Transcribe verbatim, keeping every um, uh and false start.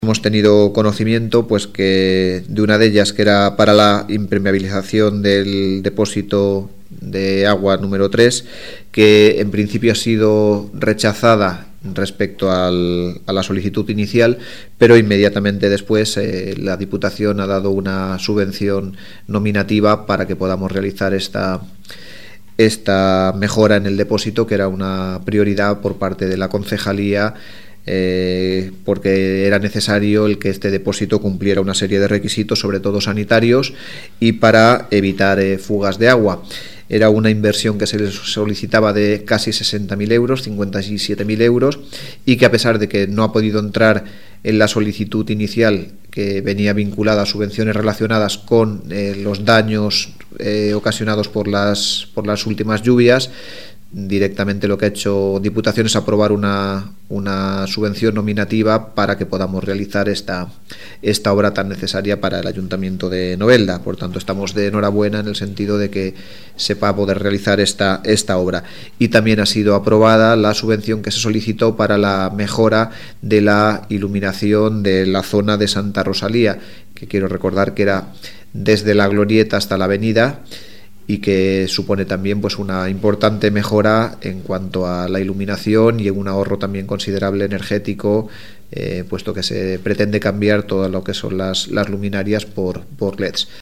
Hemos tenido conocimiento pues que de una de ellas, que era para la impermeabilización del depósito de agua número tres, que en principio ha sido rechazada respecto al, a la solicitud inicial, pero inmediatamente después eh, la Diputación ha dado una subvención nominativa para que podamos realizar esta esta mejora en el depósito, que era una prioridad por parte de la concejalía, eh, porque era necesario el que este depósito cumpliera una serie de requisitos, sobre todo sanitarios, y para evitar eh, fugas de agua. Era una inversión que se les solicitaba de casi sesenta mil euros, cincuenta y siete mil euros, y que, a pesar de que no ha podido entrar en la solicitud inicial, que venía vinculada a subvenciones relacionadas con eh, los daños eh, ocasionados por las, por las últimas lluvias, directamente lo que ha hecho Diputación es aprobar una, una subvención nominativa para que podamos realizar esta, esta obra tan necesaria para el Ayuntamiento de Novelda. Por tanto, estamos de enhorabuena en el sentido de que se va a poder realizar esta, esta obra. Y también ha sido aprobada la subvención que se solicitó para la mejora de la iluminación de la zona de Santa Rosalía, que quiero recordar que era desde la Glorieta hasta la Avenida, y que supone también pues una importante mejora en cuanto a la iluminación y un ahorro también considerable energético, eh, puesto que se pretende cambiar todo lo que son las, las luminarias por, por L E Ds.